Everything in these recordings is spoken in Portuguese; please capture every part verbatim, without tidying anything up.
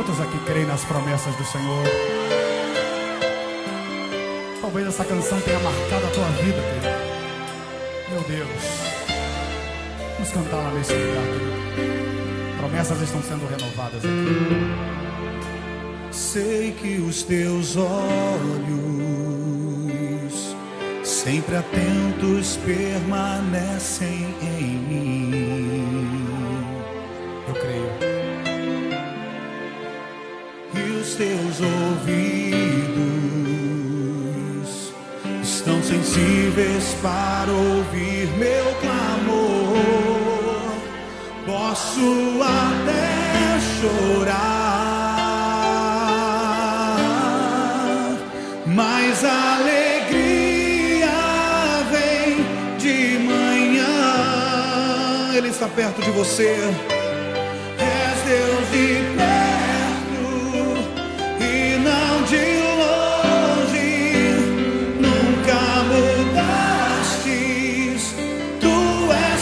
Quantos aqui creem nas promessas do Senhor? Talvez essa canção tenha marcado a tua vida, querido. Meu Deus, vamos cantá-la nesse lugar, querido. Promessas estão sendo renovadas aqui. Sei que os teus olhos, sempre atentos, permanecem em mim. Eu creio. E os teus ouvidos estão sensíveis para ouvir meu clamor. Posso até chorar, mas a alegria vem de manhã. Ele está perto de você. És Deus de perto e não de longe. Nunca mudastes, tu és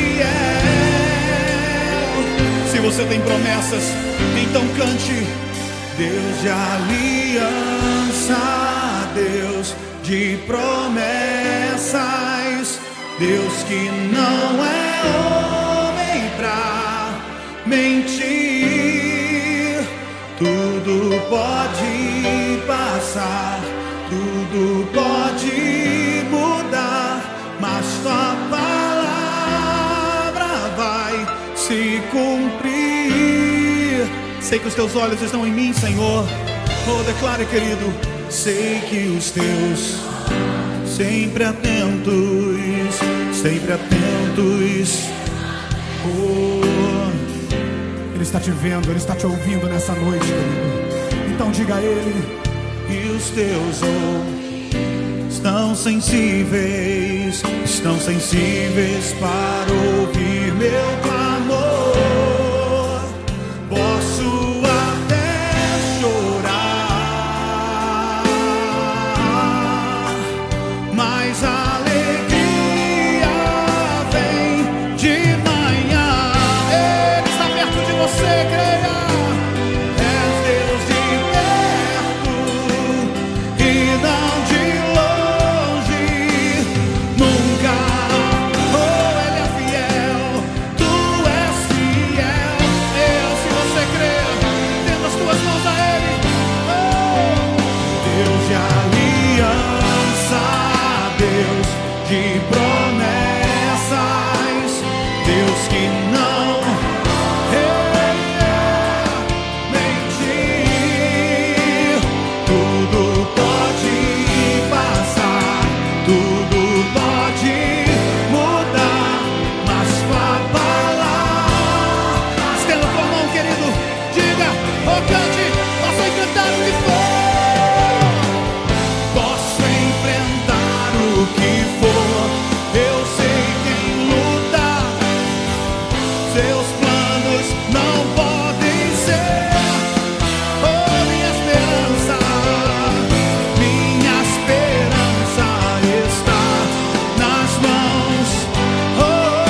fiel. Se você tem promessas, então cante. Deus de aliança, Deus de promessas, Deus que não é homem pra mentir. Tudo pode passar, tudo pode mudar, mas tua palavra vai se cumprir. Sei que os teus olhos estão em mim, Senhor. Oh, declare, querido. Sei que os teus sempre atentos, sempre atentos. Oh, Ele está te vendo, Ele está te ouvindo nessa noite, querido. Então diga a Ele. e os teus olhos estão sensíveis, estão sensíveis para ouvir meu clamor. Posso até chorar, mas a alegria vem de manhã. Ele está perto de você, creia. És Deus de perto e não de longe. Nunca, oh, Ele é fiel. Tu és fiel. Eu, se você crer, tendo as tuas mãos a Ele. Oh, Deus de aliança, Deus de promessas, Deus que não mentir. Tudo pode passar, tudo pode mudar, mas tua palavra. Estenda tua mão, querido. Diga, oh, cante, posso encantar o que for, posso enfrentar o que for. Eu sei quem luta, seus planos não podem ser. Oh, minha esperança, minha esperança está nas mãos. Oh,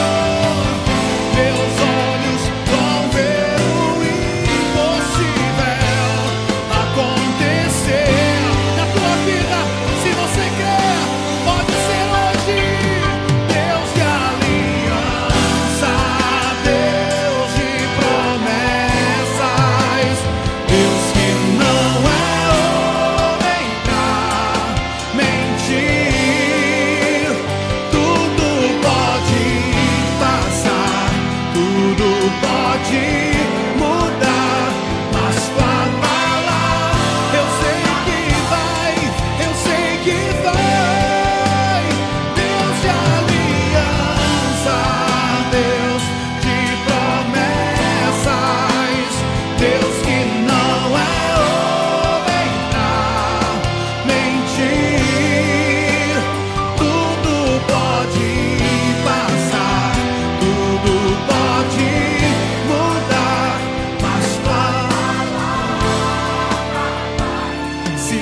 meus olhos vão ver o impossível acontecer na tua vida. Se você quer, pode ser hoje. Deus de aliança, Deus de promessas, Deus que não é homem pra mentir. Tudo pode passar, tudo pode mudar, mas tua palavra eu sei que vai, eu sei que vai. Deus de aliança, Deus de promessas, Deus que não é homem pra mentir. Tudo pode passar, tudo pode mudar, mas tua palavra vai se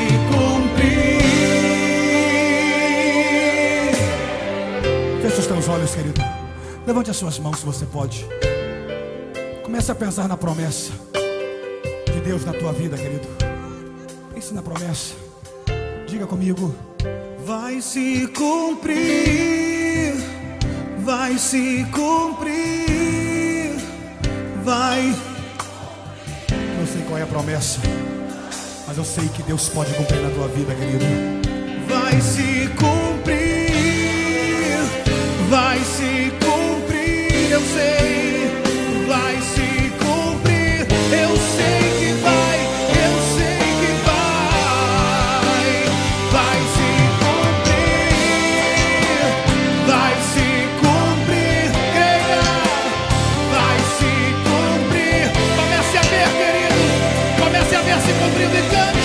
cumprir. Feche os teus olhos, querido. Levante as suas mãos se você pode. Comece a pensar na promessa de Deus na tua vida, querido. Pense na promessa. Diga comigo: vai se cumprir, vai se cumprir, vai. Não sei qual é a promessa, mas eu sei que Deus pode cumprir na tua vida, querido. Vai se cumprir, vai se cumprir, eu sei, vai se cumprir, eu sei que vai, eu sei que vai, vai se cumprir, vai se cumprir, creia, vai se cumprir. Comece a ver, querido, comece a ver se cumprindo e cante.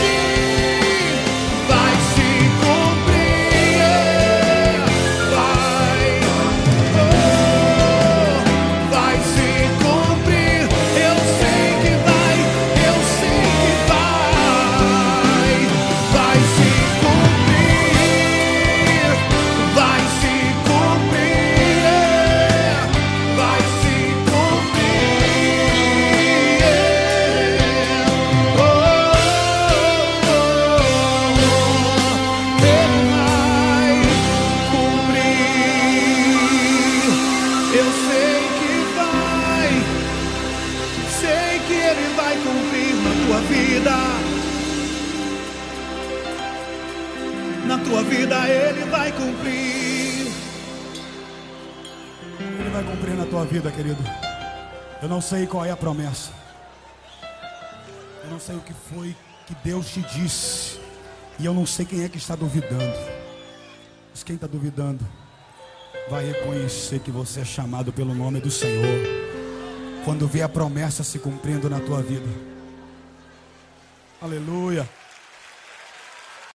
Na tua vida Ele vai cumprir. Ele vai cumprir na tua vida, querido. Eu não sei qual é a promessa, eu não sei o que foi que Deus te disse, e eu não sei quem é que está duvidando. Mas quem está duvidando vai reconhecer que você é chamado pelo nome do Senhor quando vê a promessa se cumprindo na tua vida. Aleluia.